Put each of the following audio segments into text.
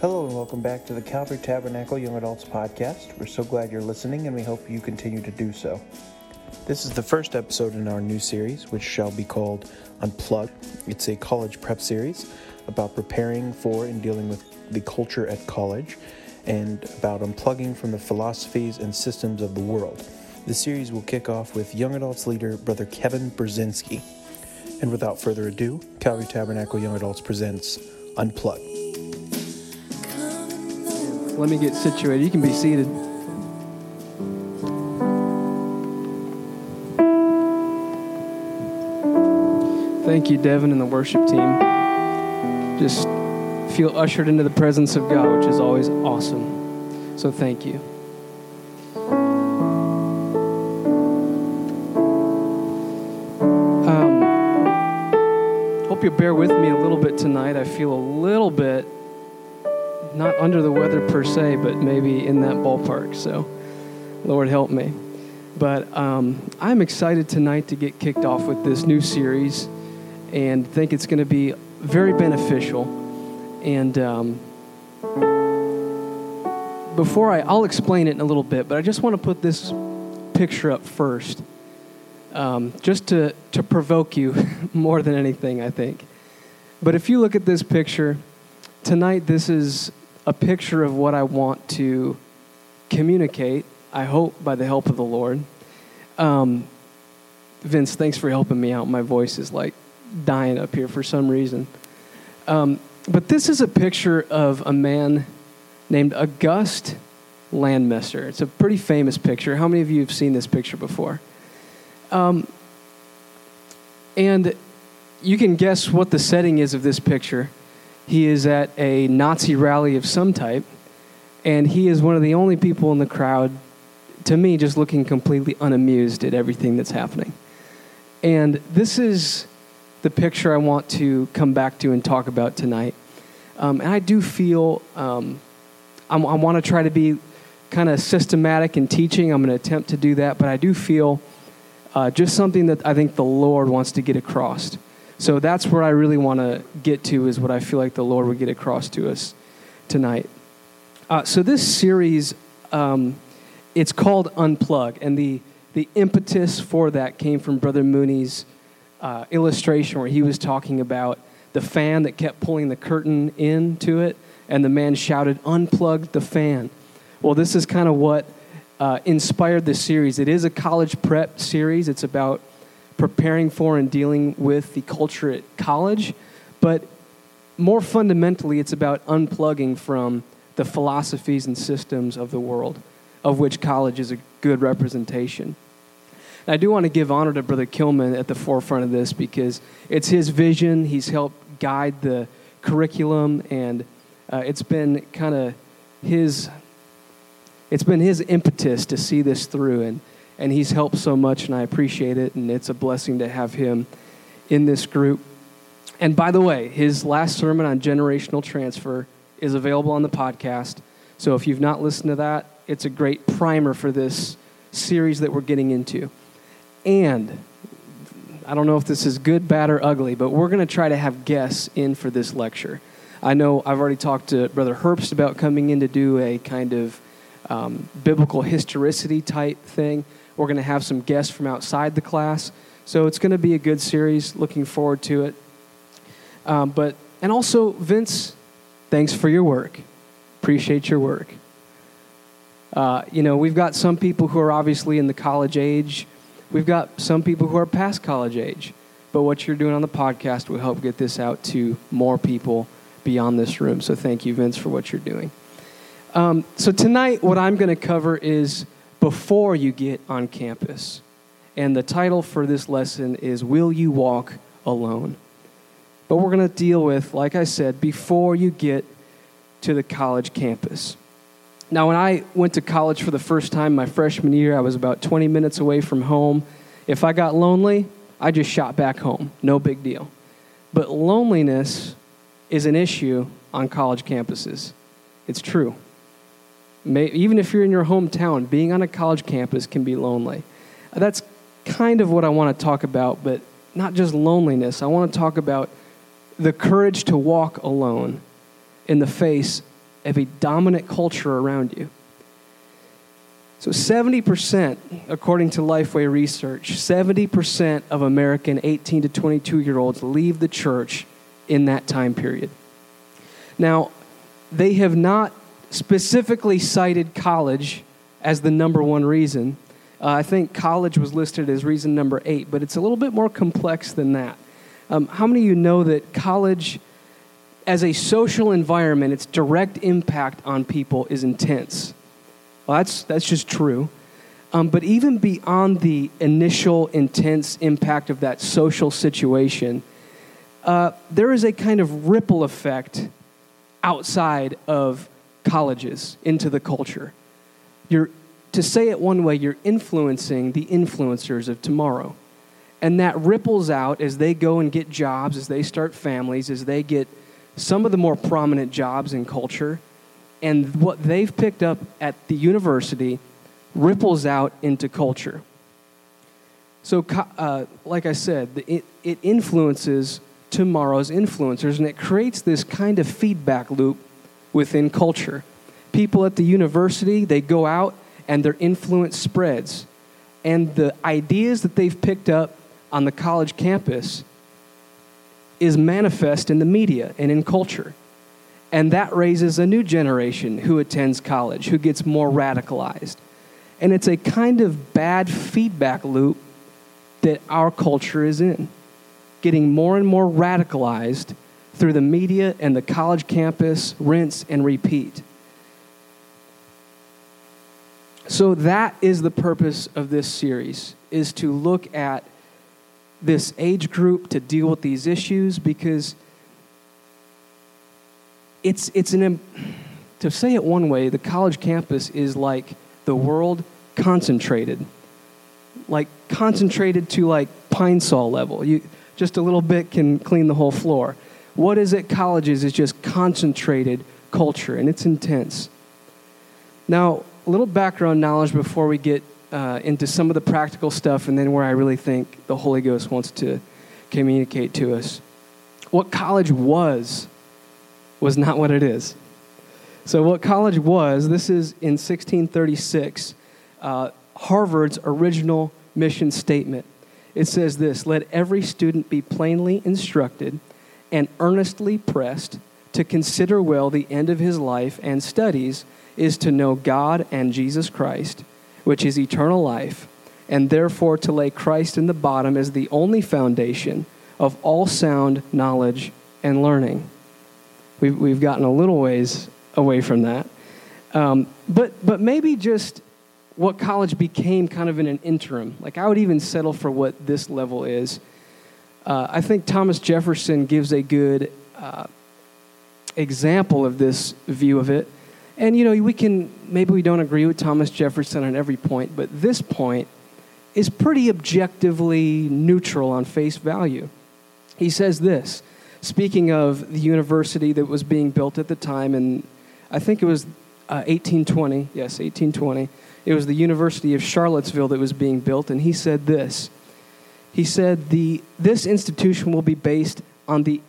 Hello and welcome back to the Calvary Tabernacle Young Adults Podcast. We're so glad you're listening and we hope you continue to do so. This is the first episode in our new series, which shall be called Unplugged. It's a college prep series about preparing for and dealing with the culture at college and about unplugging from the philosophies and systems of the world. The series will kick off with Young Adults leader Brother Kevin Brzezinski. And without further ado, Calvary Tabernacle Young Adults presents Unplugged. Let me get situated. You can be seated. Thank you, Devin and the worship team. Just feel ushered into the presence of God, which is always awesome. So thank you. Hope you'll bear with me a little bit tonight. I feel a little bit not under the weather per se, but maybe in that ballpark. So, Lord help me. But I'm excited tonight to get kicked off with this new series and think it's going to be very beneficial. And I'll explain it in a little bit, but I just want to put this picture up first, just to provoke you more than anything, I think. But if you look at this picture, tonight this is a picture of what I want to communicate, I hope by the help of the Lord. Vince, thanks for helping me out. My voice is like dying up here for some reason. But this is a picture of a man named August Landmesser. It's a pretty famous picture. How many of you have seen this picture before? And you can guess what the setting is of this picture. He is at a Nazi rally of some type, and he is one of the only people in the crowd, to me, just looking completely unamused at everything that's happening. And this is the picture I want to come back to and talk about tonight. And I do feel I want to try to be kind of systematic in teaching. I'm going to attempt to do that, but I do feel just something that I think the Lord wants to get across. So that's where I really want to get to, is what I feel like the Lord would get across to us tonight. So this series, it's called Unplug, and the impetus for that came from Brother Mooney's illustration where he was talking about the fan that kept pulling the curtain into it, and the man shouted, "Unplug the fan." Well, this is kind of what inspired this series. It is a college prep series. It's about preparing for and dealing with the culture at college, but more fundamentally, it's about unplugging from the philosophies and systems of the world, of which college is a good representation. And I do want to give honor to Brother Kilman at the forefront of this, because it's his vision. He's helped guide the curriculum, and it's been kind of his impetus to see this through, and he's helped so much, and I appreciate it, and it's a blessing to have him in this group. And by the way, his last sermon on generational transfer is available on the podcast, so if you've not listened to that, it's a great primer for this series that we're getting into. And I don't know if this is good, bad, or ugly, but we're going to try to have guests in for this lecture. I know I've already talked to Brother Herbst about coming in to do a kind of biblical historicity type thing. We're going to have some guests from outside the class. So it's going to be a good series. Looking forward to it. And also, Vince, thanks for your work. Appreciate your work. We've got some people who are obviously in the college age. We've got some people who are past college age. But what you're doing on the podcast will help get this out to more people beyond this room. So thank you, Vince, for what you're doing. So tonight, what I'm going to cover is before you get on campus. And the title for this lesson is, Will You Walk Alone? But we're going to deal with, like I said, before you get to the college campus. Now, when I went to college for the first time my freshman year, I was about 20 minutes away from home. If I got lonely, I just shot back home. No big deal. But loneliness is an issue on college campuses. It's true. Even if you're in your hometown, being on a college campus can be lonely. That's kind of what I want to talk about, but not just loneliness. I want to talk about the courage to walk alone in the face of a dominant culture around you. So 70%, according to Lifeway research, 70% of American 18 to 22-year-olds leave the church in that time period. Now, they have not specifically cited college as the number one reason. I think college was listed as reason number 8, but it's a little bit more complex than that. How many of you know that college, as a social environment, its direct impact on people is intense? Well, that's just true. But even beyond the initial intense impact of that social situation, there is a kind of ripple effect outside of colleges into the culture. To say it one way, you're influencing the influencers of tomorrow. And that ripples out as they go and get jobs, as they start families, as they get some of the more prominent jobs in culture. And what they've picked up at the university ripples out into culture. So, like I said, it influences tomorrow's influencers, and it creates this kind of feedback loop within culture. People at the university, they go out, and their influence spreads. And the ideas that they've picked up on the college campus is manifest in the media and in culture. And that raises a new generation who attends college, who gets more radicalized. And it's a kind of bad feedback loop that our culture is in, getting more and more radicalized through the media and the college campus, rinse and repeat. So that is the purpose of this series, is to look at this age group, to deal with these issues, because to say it one way, the college campus is like the world concentrated to like Pine Sol level. Just a little bit can clean the whole floor. What is at colleges is just concentrated culture, and it's intense. Now, a little background knowledge before we get into some of the practical stuff, and then where I really think the Holy Ghost wants to communicate to us. What college was not what it is. So what college was, this is in 1636, Harvard's original mission statement. It says this: "Let every student be plainly instructed and earnestly pressed to consider well the end of his life and studies is to know God and Jesus Christ, which is eternal life, and therefore to lay Christ in the bottom as the only foundation of all sound knowledge and learning." We've gotten a little ways away from that. But maybe just what college became kind of in an interim. Like, I would even settle for what this level is. I think Thomas Jefferson gives a good example of this view of it. And, maybe we don't agree with Thomas Jefferson on every point, but this point is pretty objectively neutral on face value. He says this, speaking of the university that was being built at the time, and I think it was 1820. Yes, 1820. It was the University of Charlottesville that was being built, and he said this. He said, "This institution will be based on the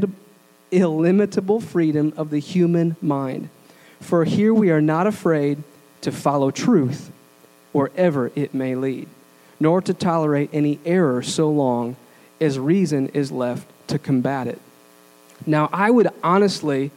illimitable freedom of the human mind. For here we are not afraid to follow truth wherever it may lead, nor to tolerate any error so long as reason is left to combat it." Now, I would honestly,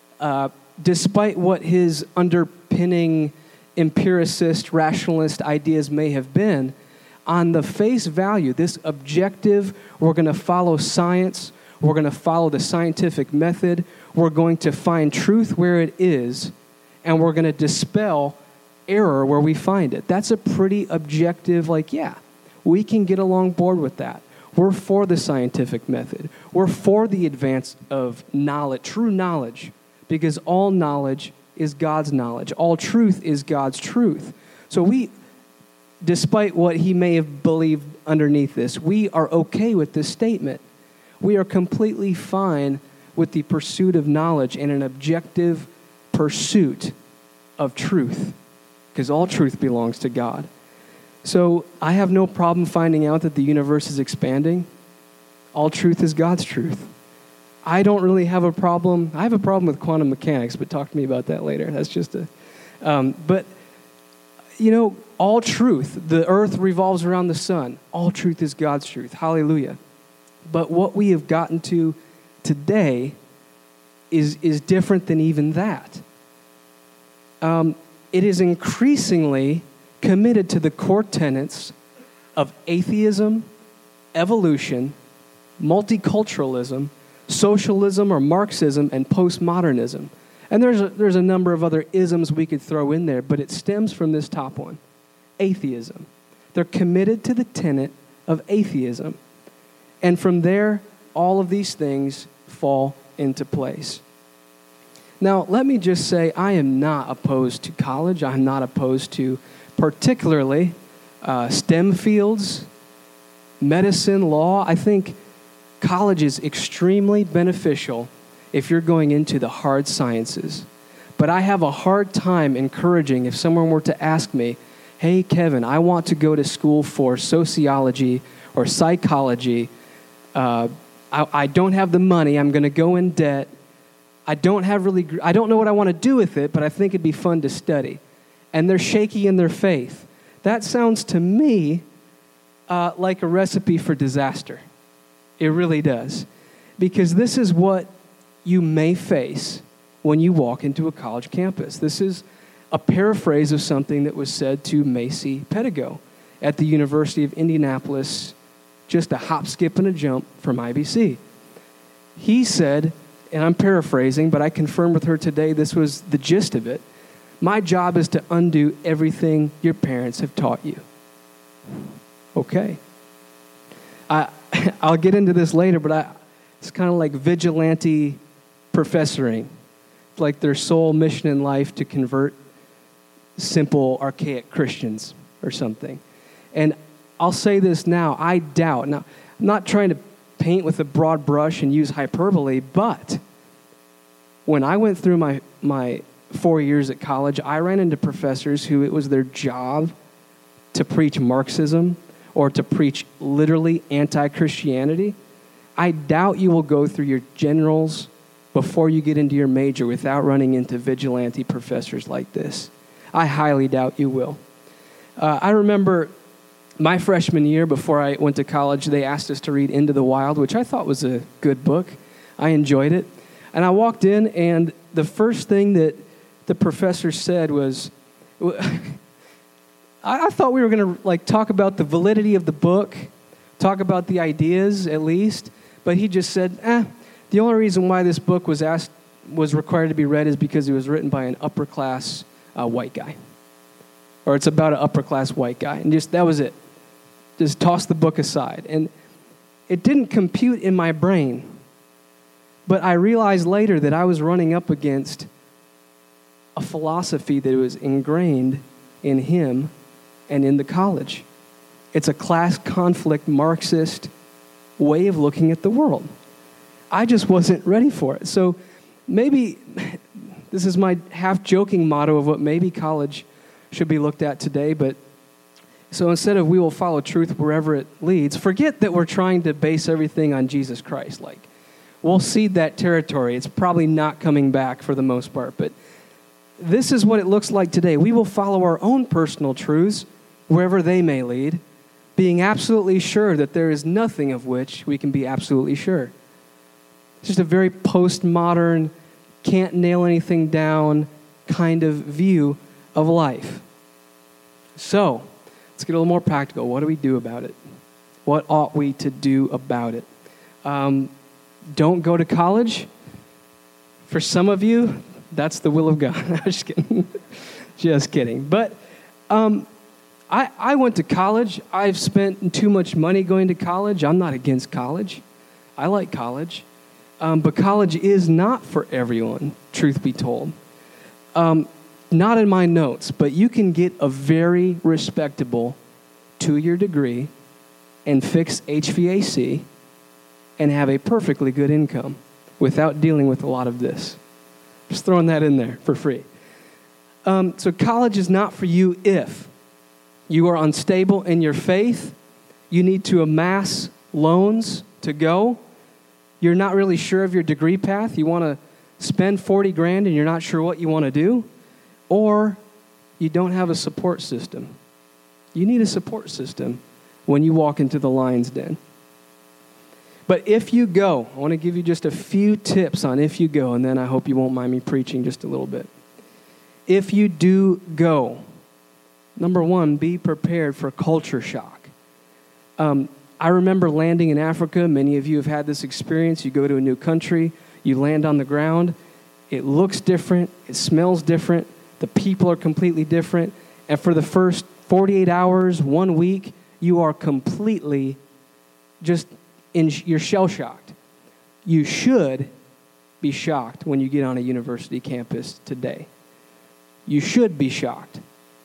despite what his underpinning empiricist, rationalist ideas may have been, on the face value, this objective, we're going to follow science, we're going to follow the scientific method, we're going to find truth where it is, and we're going to dispel error where we find it. That's a pretty objective, we can get along board with that. We're for the scientific method. We're for the advance of knowledge, true knowledge, because all knowledge is God's knowledge. All truth is God's truth. So we, despite what he may have believed underneath this, we are okay with this statement. We are completely fine with the pursuit of knowledge and an objective pursuit of truth, because all truth belongs to God. So I have no problem finding out that the universe is expanding. All truth is God's truth. I don't really have a problem. I have a problem with quantum mechanics, but talk to me about that later. That's just but, all truth, the earth revolves around the sun. All truth is God's truth. Hallelujah. But what we have gotten to today is different than even that. It is increasingly committed to the core tenets of atheism, evolution, multiculturalism, socialism or Marxism, and postmodernism. And there's a number of other isms we could throw in there, but it stems from this top one, atheism. They're committed to the tenet of atheism. And from there, all of these things fall into place. Now, let me just say, I am not opposed to college. I'm not opposed to particularly STEM fields, medicine, law. I think college is extremely beneficial if you're going into the hard sciences. But I have a hard time encouraging if someone were to ask me, hey, Kevin, I want to go to school for sociology or psychology. I don't have the money. I'm going to go in debt. I don't know what I want to do with it, but I think it'd be fun to study. And they're shaky in their faith. That sounds to me like a recipe for disaster. It really does. Because this is what you may face when you walk into a college campus. This is a paraphrase of something that was said to Macy Pedigo at the University of Indianapolis, just a hop, skip, and a jump from IBC. He said, and I'm paraphrasing, but I confirmed with her today this was the gist of it, my job is to undo everything your parents have taught you. Okay. I'll get into this later, but it's kind of like vigilante professoring. It's like their sole mission in life to convert simple, archaic Christians or something. And I'll say this now, I doubt. Now, I'm not trying to paint with a broad brush and use hyperbole, but when I went through my 4 years at college, I ran into professors who it was their job to preach Marxism or to preach literally anti-Christianity. I doubt you will go through your generals before you get into your major without running into vigilante professors like this. I highly doubt you will. I remember my freshman year, before I went to college, they asked us to read Into the Wild, which I thought was a good book. I enjoyed it. And I walked in, and the first thing that the professor said was, I thought we were going to talk about the validity of the book, talk about the ideas at least, but he just said, the only reason why this book was required to be read is because it was written by an upper-class white guy. Or it's about an upper-class white guy. And that was it. Just toss the book aside. And it didn't compute in my brain. But I realized later that I was running up against a philosophy that was ingrained in him and in the college. It's a class conflict Marxist way of looking at the world. I just wasn't ready for it. So maybe this is my half-joking motto of what maybe college should be looked at today, but so instead of we will follow truth wherever it leads, forget that we're trying to base everything on Jesus Christ. We'll cede that territory. It's probably not coming back for the most part, but this is what it looks like today. We will follow our own personal truths wherever they may lead, being absolutely sure that there is nothing of which we can be absolutely sure. It's just a very postmodern, can't nail anything down kind of view of life. So, let's get a little more practical. What do we do about it? What ought we to do about it? Don't go to college. For some of you, that's the will of God. I'm just kidding. Just kidding. But I went to college. I've spent too much money going to college. I'm not against college. I like college. But college is not for everyone, truth be told. Not in my notes, but you can get a very respectable 2-year degree and fix HVAC and have a perfectly good income without dealing with a lot of this. Just throwing that in there for free. So college is not for you if you are unstable in your faith, you need to amass loans to go, You're not really sure of your degree path. You want to spend 40 grand and you're not sure what you want to do. Or you don't have a support system. You need a support system when you walk into the lion's den. But if you go, I want to give you just a few tips on if you go, and then I hope you won't mind me preaching just a little bit. If you do go, number one, be prepared for culture shock. I remember landing in Africa. Many of you have had this experience. You go to a new country, you land on the ground. It looks different. It smells different. The people are completely different. And for the first 48 hours, 1 week, you are completely you're shell-shocked. You should be shocked when you get on a university campus today. You should be shocked.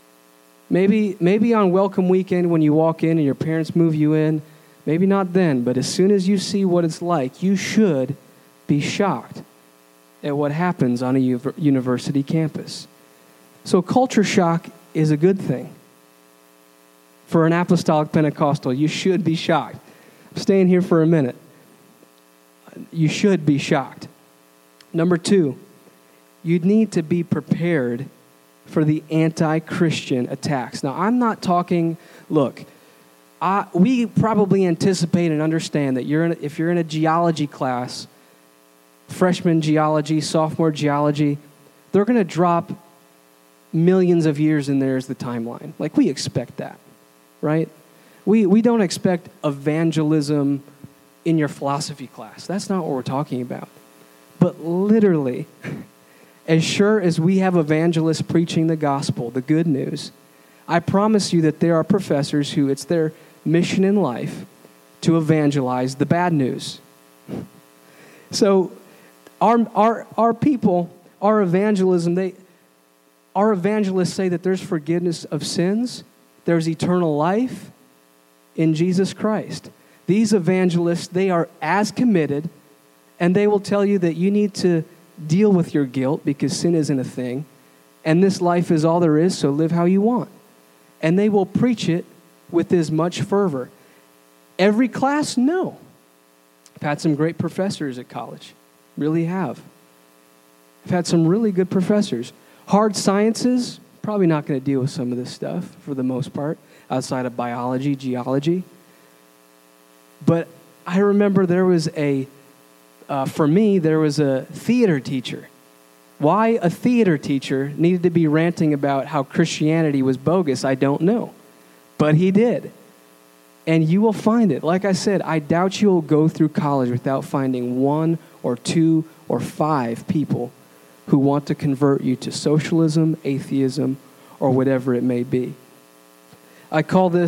Maybe on welcome weekend when you walk in and your parents move you in, maybe not then, but as soon as you see what it's like, you should be shocked at what happens on a university campus. So culture shock is a good thing. For an apostolic Pentecostal, you should be shocked. I'm staying here for a minute. You should be shocked. Number two, you need to be prepared for the anti-Christian attacks. Now, I'm not talking, look, we probably anticipate and understand that if you're in a geology class, freshman geology, sophomore geology, they're going to drop millions of years in there as the timeline. Like, we expect that, right? We don't expect evangelism in your philosophy class. That's not what we're talking about. But literally, as sure as we have evangelists preaching the gospel, the good news, I promise you that there are professors who it's their mission in life to evangelize the bad news. So our people, our evangelists say that there's forgiveness of sins, there's eternal life in Jesus Christ. These evangelists, they are as committed, and they will tell you that you need to deal with your guilt because sin isn't a thing, and this life is all there is, so live how you want. And they will preach it with as much fervor. Every class, no. I've had some great professors at college. Really have. I've had some really good professors. Hard sciences, probably not going to deal with some of this stuff for the most part, outside of biology, geology. But I remember there was for me, there was a theater teacher. Why a theater teacher needed to be ranting about how Christianity was bogus, I don't know. But he did. And you will find it. Like I said, I doubt you will go through college without finding 1 or 2 or 5 people who want to convert you to socialism, atheism, or whatever it may be. I call them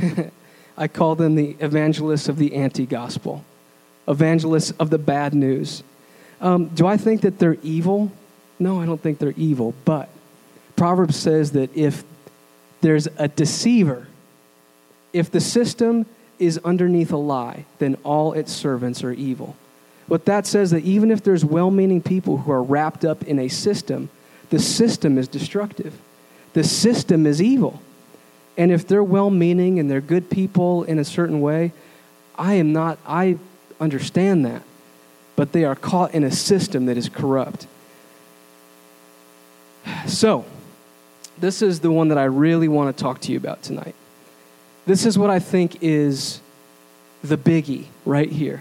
the evangelists of the anti-gospel, evangelists of the bad news. Do I think that they're evil? No, I don't think they're evil. But Proverbs says that if there's a deceiver, if the system is underneath a lie, then all its servants are evil. What that says that even if there's well-meaning people who are wrapped up in a system, the system is destructive. The system is evil. And if they're well-meaning and they're good people in a certain way, I understand that. But they are caught in a system that is corrupt. So, this is the one that I really want to talk to you about tonight. This is what I think is the biggie right here.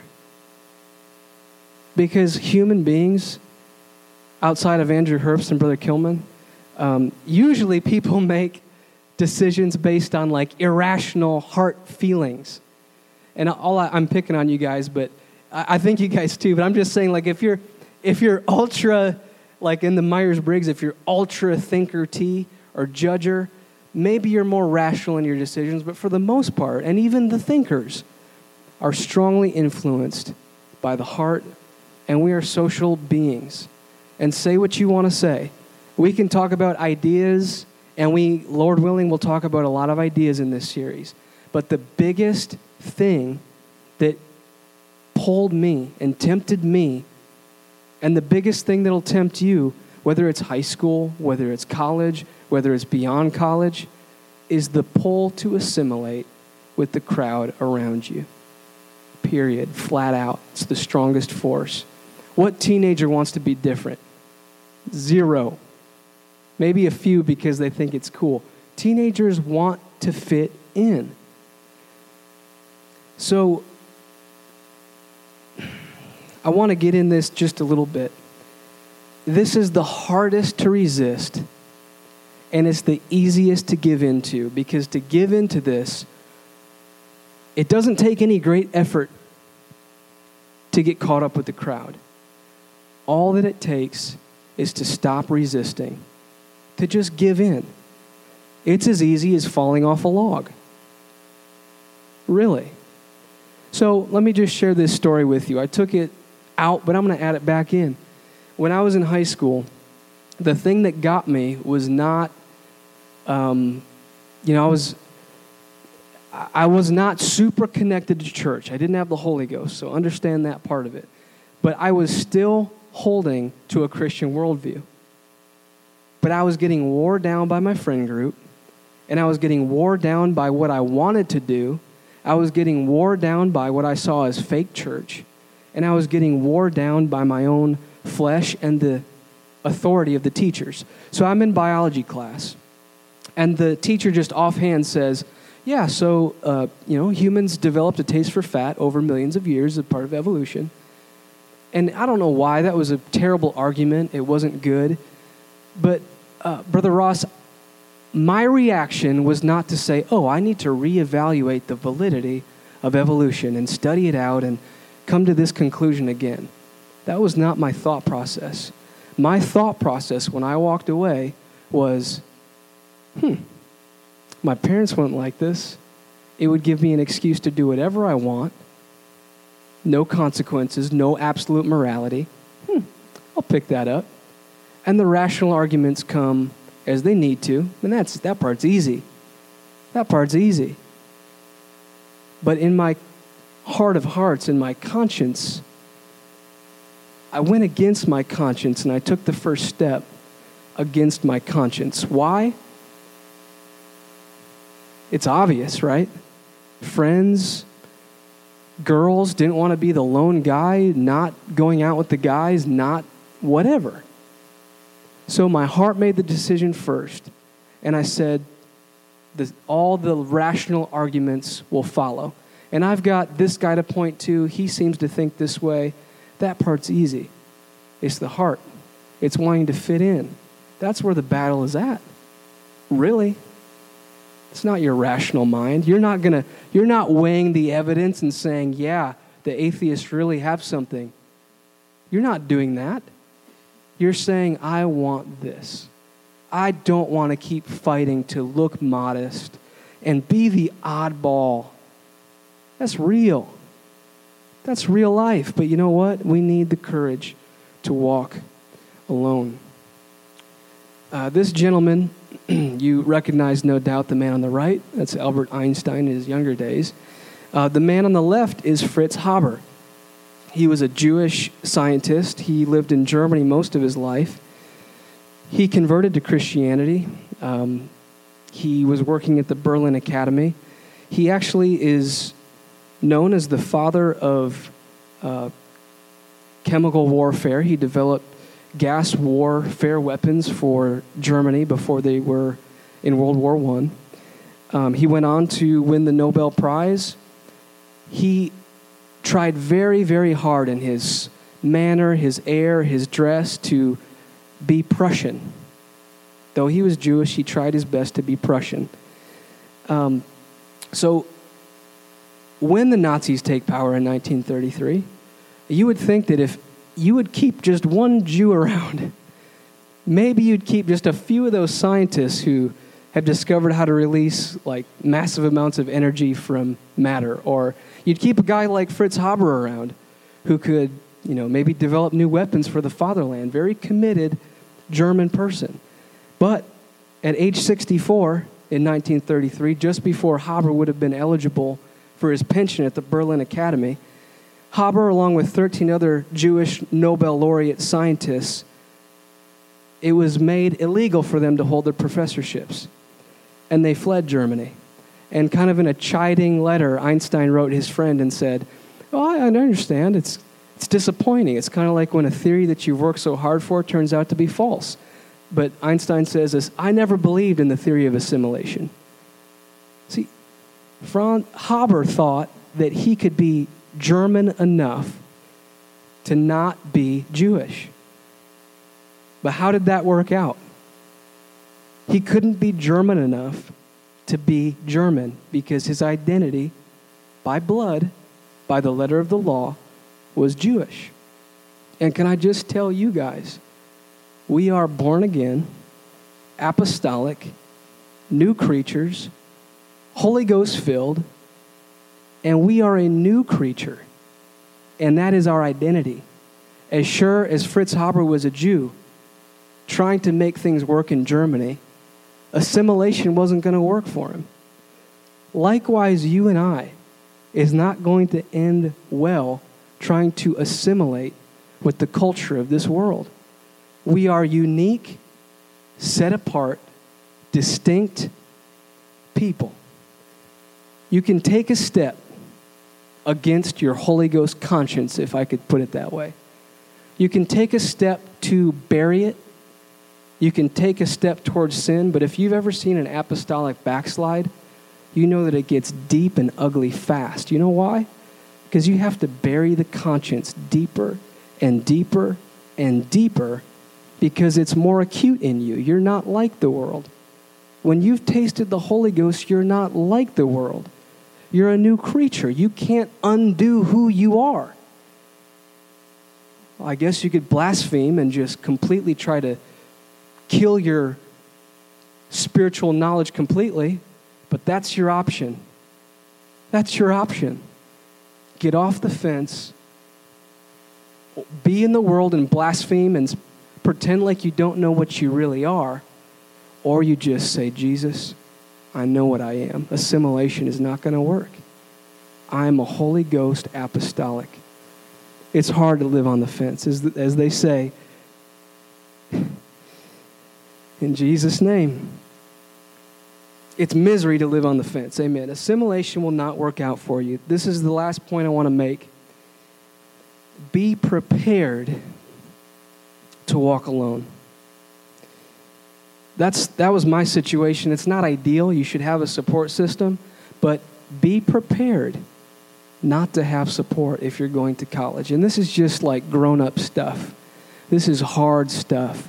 Because human beings, outside of Andrew Herbst and Brother Kilman, usually people make decisions based on like irrational heart feelings. And I'm picking on you guys, but I think you guys too. But I'm just saying, like, if you're ultra, like in the Myers-Briggs, if you're ultra thinker T or judger, maybe you're more rational in your decisions. But for the most part, and even the thinkers are strongly influenced by the heart. And we are social beings. And say what you want to say. We can talk about ideas, and we, Lord willing, will talk about a lot of ideas in this series. But the biggest thing that pulled me and tempted me, and the biggest thing that'll tempt you, whether it's high school, whether it's college, whether it's beyond college, is the pull to assimilate with the crowd around you. period, flat out. It's the strongest force. What teenager wants to be different? Zero. Maybe a few because they think it's cool. Teenagers want to fit in. So, I want to get in this just a little bit. This is the hardest to resist, and it's the easiest to give into, because to give into this, it doesn't take any great effort to get caught up with the crowd. All that it takes is to stop resisting, to just give in. It's as easy as falling off a log. Really. So let me just share this story with you. I took it out, but I'm going to add it back in. When I was in high school, the thing that got me was not, I was not super connected to church. I didn't have the Holy Ghost, so understand that part of it. But I was still holding to a Christian worldview. But I was getting wore down by my friend group, and I was getting wore down by what I wanted to do. I was getting wore down by what I saw as fake church, and I was getting wore down by my own flesh and the authority of the teachers. So I'm in biology class, and the teacher just offhand says, yeah, so, humans developed a taste for fat over millions of years as part of evolution. And I don't know why. That was a terrible argument. It wasn't good. But, Brother Ross, my reaction was not to say, I need to reevaluate the validity of evolution and study it out and come to this conclusion again. That was not my thought process. My thought process when I walked away was, my parents wouldn't like this. It would give me an excuse to do whatever I want. No consequences, no absolute morality. I'll pick that up. And the rational arguments come as they need to, and that part's easy. That part's easy. But in my heart of hearts, in my conscience, I went against my conscience, and I took the first step against my conscience. Why? It's obvious, right? Friends, girls didn't want to be the lone guy, not going out with the guys, not whatever. So my heart made the decision first, and I said, all the rational arguments will follow. And I've got this guy to point to. He seems to think this way. That part's easy. It's the heart. It's wanting to fit in. That's where the battle is at. Really. It's not your rational mind. You're not weighing the evidence and saying, yeah, the atheists really have something. You're not doing that. You're saying, I want this. I don't want to keep fighting to look modest and be the oddball. That's real. That's real life. But you know what? We need the courage to walk alone. This gentleman, you recognize no doubt the man on the right. That's Albert Einstein in his younger days. The man on the left is Fritz Haber. He was a Jewish scientist. He lived in Germany most of his life. He converted to Christianity. He was working at the Berlin Academy. He actually is known as the father of chemical warfare. He developed gas warfare weapons for Germany before they were in World War I. He went on to win the Nobel Prize. He tried very, very hard in his manner, his air, his dress to be Prussian. Though he was Jewish, he tried his best to be Prussian. So when the Nazis take power in 1933, you would think that if you would keep just one Jew around, maybe you'd keep just a few of those scientists who have discovered how to release like massive amounts of energy from matter, or you'd keep a guy like Fritz Haber around who could, maybe develop new weapons for the fatherland. Very committed German person. But at age 64 in 1933, just before Haber would have been eligible for his pension at the Berlin Academy, Haber, along with 13 other Jewish Nobel laureate scientists, it was made illegal for them to hold their professorships. And they fled Germany. And kind of in a chiding letter, Einstein wrote his friend and said, Well, I understand. It's disappointing. It's kind of like when a theory that you've worked so hard for turns out to be false. But Einstein says this, I never believed in the theory of assimilation. See, Franz Haber thought that he could be German enough to not be Jewish. But how did that work out? He couldn't be German enough to be German because his identity, by blood, by the letter of the law, was Jewish. And can I just tell you guys, we are born again, apostolic, new creatures, Holy Ghost filled, and we are a new creature. And that is our identity. As sure as Fritz Haber was a Jew trying to make things work in Germany, assimilation wasn't going to work for him. Likewise, you and I is not going to end well trying to assimilate with the culture of this world. We are unique, set apart, distinct people. You can take a step against your Holy Ghost conscience, if I could put it that way. You can take a step to bury it. You can take a step towards sin, but if you've ever seen an apostolic backslide, you know that it gets deep and ugly fast. You know why? Because you have to bury the conscience deeper and deeper and deeper because it's more acute in you. You're not like the world. When you've tasted the Holy Ghost, you're not like the world. You're a new creature. You can't undo who you are. Well, I guess you could blaspheme and just completely try to kill your spiritual knowledge completely, but that's your option. That's your option. Get off the fence, be in the world and blaspheme and pretend like you don't know what you really are, or you just say, Jesus, I know what I am. Assimilation is not going to work. I'm a Holy Ghost apostolic. It's hard to live on the fence, as they say. In Jesus' name. It's misery to live on the fence. Amen. Assimilation will not work out for you. This is the last point I want to make. Be prepared to walk alone. That was my situation. It's not ideal. You should have a support system, but be prepared not to have support if you're going to college. And this is just like grown-up stuff. This is hard stuff.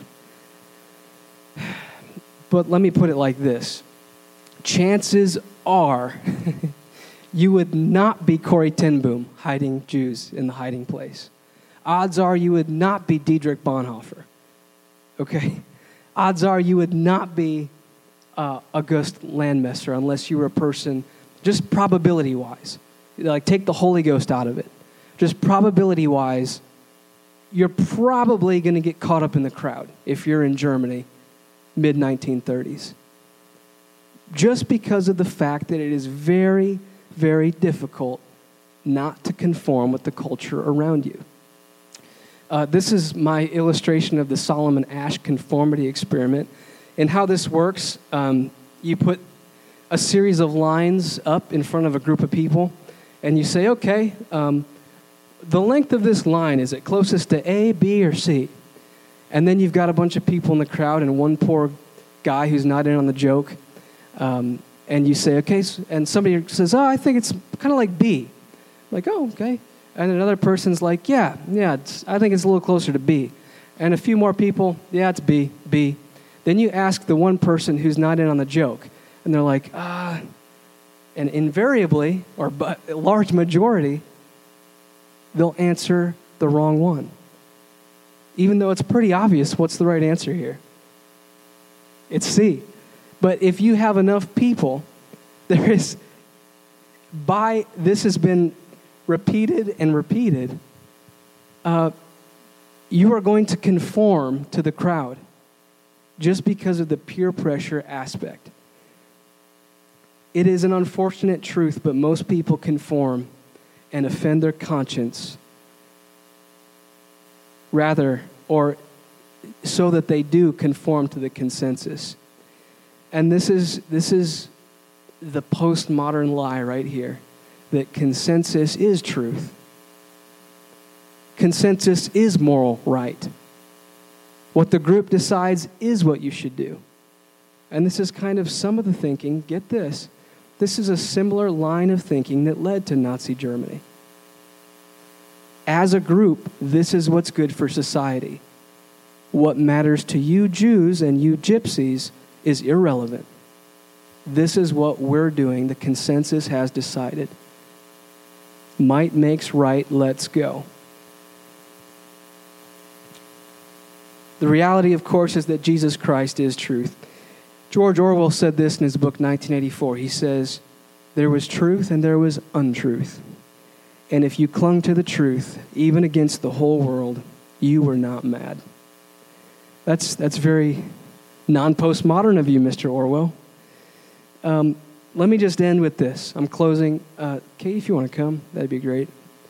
But let me put it like this. Chances are you would not be Corrie ten Boom hiding Jews in the hiding place. Odds are you would not be Dietrich Bonhoeffer. Okay? Odds are you would not be August Landmesser unless you were a person, just probability-wise. Like, take the Holy Ghost out of it. Just probability-wise, you're probably going to get caught up in the crowd if you're in Germany, mid-1930s. Just because of the fact that it is very, very difficult not to conform with the culture around you. This is my illustration of the Solomon Asch conformity experiment. And how this works, you put a series of lines up in front of a group of people, and you say, okay, the length of this line, is it closest to A, B, or C? And then you've got a bunch of people in the crowd and one poor guy who's not in on the joke. And you say, okay, and somebody says, oh, I think it's kind of like B. Like, oh, okay. And another person's like, yeah, I think it's a little closer to B. And a few more people, yeah, it's B. Then you ask the one person who's not in on the joke, and they're like, and invariably, or a large majority, they'll answer the wrong one. Even though it's pretty obvious what's the right answer here. It's C. But if you have enough people, this has been repeated and repeated, you are going to conform to the crowd just because of the peer pressure aspect. It is an unfortunate truth, but most people conform and offend their conscience rather, or so that they do conform to the consensus. And this is the postmodern lie right here, that consensus is truth. Consensus is moral right. What the group decides is what you should do. And this is kind of some of the thinking. Get this. This is a similar line of thinking that led to Nazi Germany. As a group, this is what's good for society. What matters to you Jews and you gypsies is irrelevant. This is what we're doing. The consensus has decided. Might makes right, let's go. The reality, of course, is that Jesus Christ is truth. George Orwell said this in his book 1984. He says, there was truth and there was untruth. And if you clung to the truth, even against the whole world, you were not mad. That's very non-postmodern of you, Mr. Orwell. Let me just end with this. I'm closing. Kate, if you want to come, that'd be great.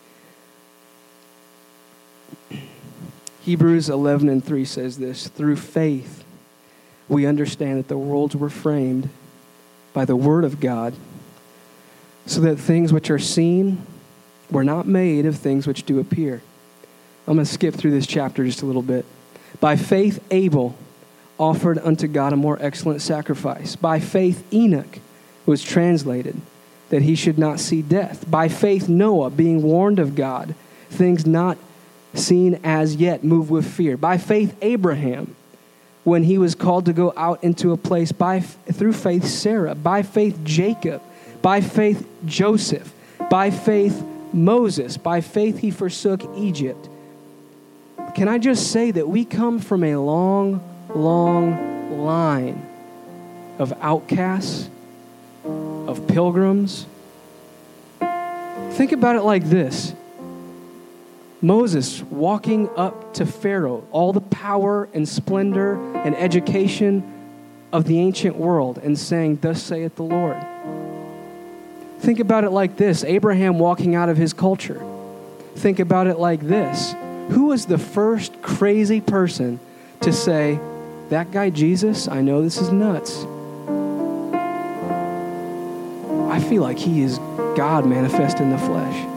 Hebrews 11:3 says this, through faith, we understand that the worlds were framed by the word of God, so that things which are seen were not made of things which do appear. I'm going to skip through this chapter just a little bit. By faith, Abel offered unto God a more excellent sacrifice. By faith, Enoch was translated, that he should not see death. By faith, Noah, being warned of God, things not seen as yet, moved with fear. By faith, Abraham, when he was called to go out into a place, through faith, Sarah. By faith, Jacob. By faith, Joseph. By faith, Moses. By faith, he forsook Egypt. Can I just say that we come from a long, long line of outcasts, of pilgrims? Think about it like this. Moses walking up to Pharaoh, all the power and splendor and education of the ancient world, and saying, thus saith the Lord. Think about it like this. Abraham walking out of his culture. Think about it like this. Who was the first crazy person to say, that guy Jesus, I know this is nuts. I feel like he is God manifest in the flesh.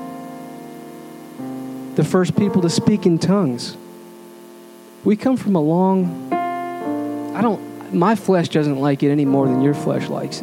The first people to speak in tongues. We come from a long, my flesh doesn't like it any more than your flesh likes it.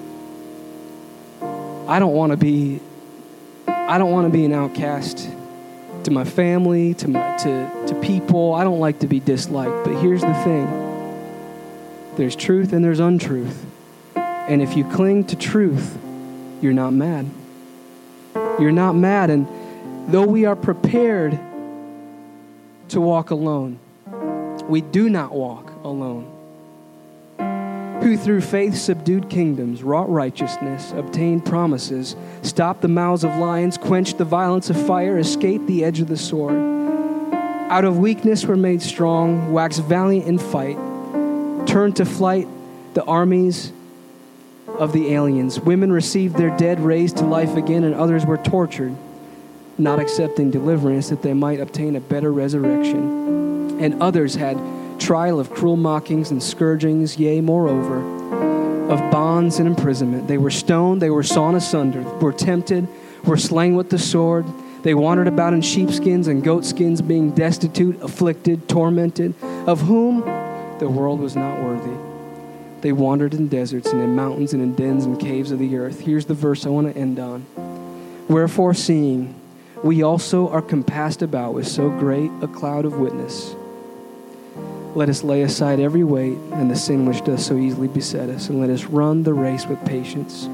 I don't want to be an outcast to my family, to people. I don't like to be disliked. But here's the thing. There's truth and there's untruth. And if you cling to truth, you're not mad. You're not mad. And though we are prepared to walk alone, we do not walk alone. Who through faith subdued kingdoms, wrought righteousness, obtained promises, stopped the mouths of lions, quenched the violence of fire, escaped the edge of the sword. Out of weakness were made strong, waxed valiant in fight, turned to flight the armies of the aliens. Women received their dead raised to life again, and others were tortured, not accepting deliverance that they might obtain a better resurrection. And others had trial of cruel mockings and scourgings, yea, moreover, of bonds and imprisonment. They were stoned, they were sawn asunder, were tempted, were slain with the sword. They wandered about in sheepskins and goatskins, being destitute, afflicted, tormented, of whom the world was not worthy. They wandered in deserts and in mountains and in dens and caves of the earth. Here's the verse I want to end on. Wherefore, seeing we also are compassed about with so great a cloud of witness, let us lay aside every weight and the sin which does so easily beset us, and let us run the race with patience.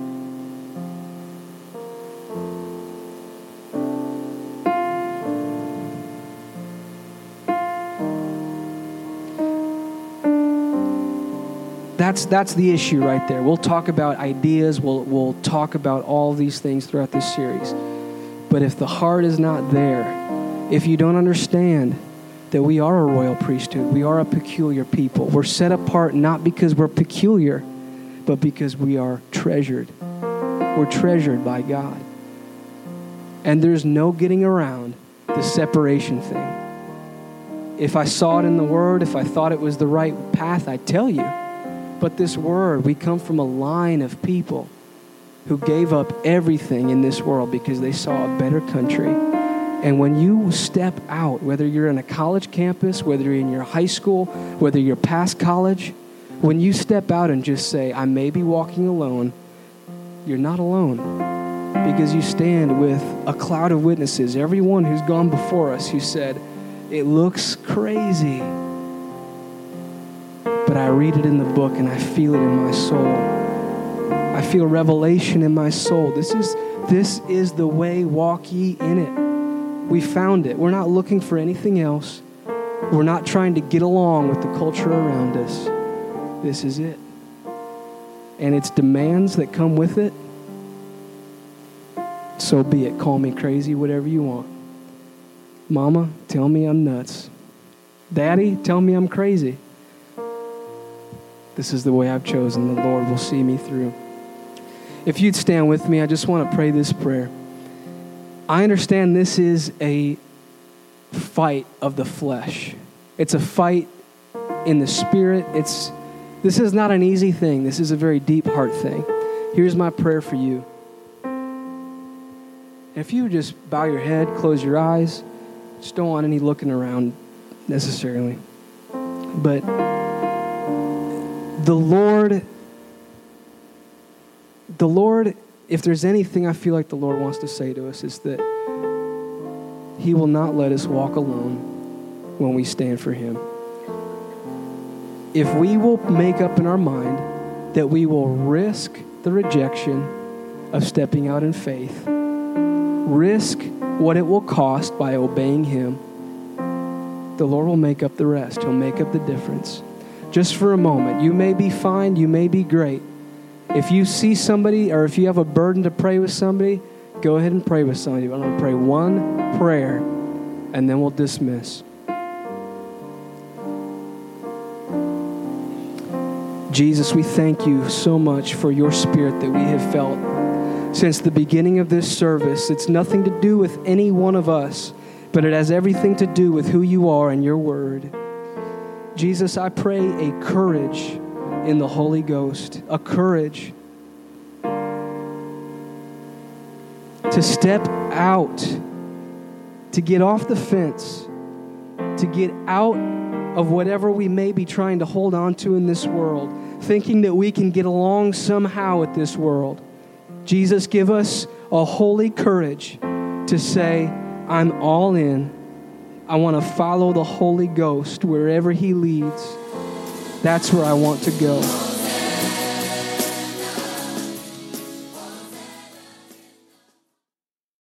That's the issue right there. We'll talk about ideas. We'll talk about all these things throughout this series. But if the heart is not there, if you don't understand that we are a royal priesthood, we are a peculiar people. We're set apart not because we're peculiar, but because we are treasured. We're treasured by God. And there's no getting around the separation thing. If I saw it in the Word, if I thought it was the right path, I'd tell you. But this Word, we come from a line of people who gave up everything in this world because they saw a better country, And when you step out, whether you're in a college campus, whether you're in your high school, whether you're past college, when you step out and just say, I may be walking alone, you're not alone, because you stand with a cloud of witnesses, everyone who's gone before us who said, it looks crazy, but I read it in the book and I feel it in my soul. I feel revelation in my soul. This is the way, walk ye in it. We found it. We're not looking for anything else. We're not trying to get along with the culture around us. This is it. And its demands that come with it, so be it. Call me crazy, whatever you want. Mama, tell me I'm nuts. Daddy, tell me I'm crazy. This is the way I've chosen. The Lord will see me through. If you'd stand with me, I just want to pray this prayer. I understand this is a fight of the flesh. It's a fight in the spirit. This is not an easy thing. This is a very deep heart thing. Here's my prayer for you. If you would just bow your head, close your eyes, just don't want any looking around necessarily. But the Lord, if there's anything I feel like the Lord wants to say to us, is that He will not let us walk alone when we stand for Him. If we will make up in our mind that we will risk the rejection of stepping out in faith, risk what it will cost by obeying Him, the Lord will make up the rest. He'll make up the difference. Just for a moment. You may be fine, you may be great. If you see somebody, or if you have a burden to pray with somebody, go ahead and pray with somebody. I'm going to pray one prayer, and then we'll dismiss. Jesus, we thank you so much for your Spirit that we have felt since the beginning of this service. It's nothing to do with any one of us, but it has everything to do with who you are and your word. Jesus, I pray a courage in the Holy Ghost, a courage to step out, to get off the fence, to get out of whatever we may be trying to hold on to in this world, thinking that we can get along somehow with this world. Jesus, give us a holy courage to say, I'm all in. I want to follow the Holy Ghost wherever He leads. That's where I want to go.